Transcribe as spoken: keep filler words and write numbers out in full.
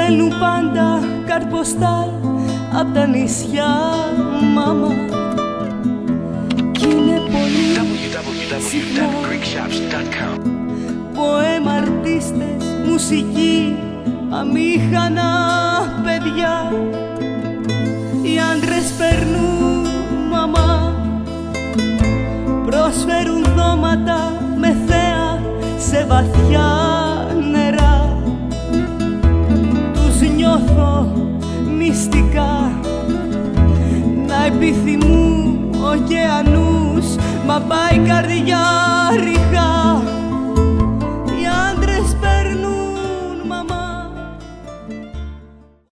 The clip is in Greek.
στέλνουν πάντα καρποστάλ απ' τα νησιά, μάμα. Κι είναι πολύ συχνά ποέμα, αρτίστες, μουσική, αμήχανα παιδιά. Οι άντρες περνούν, μαμά, προσφέρουν δώματα με θέα σε βαθιά νερά. Τους νιώθω μυστικά να επιθυμούν ωκεανούς, μα πάει η καρδιά ρηχά.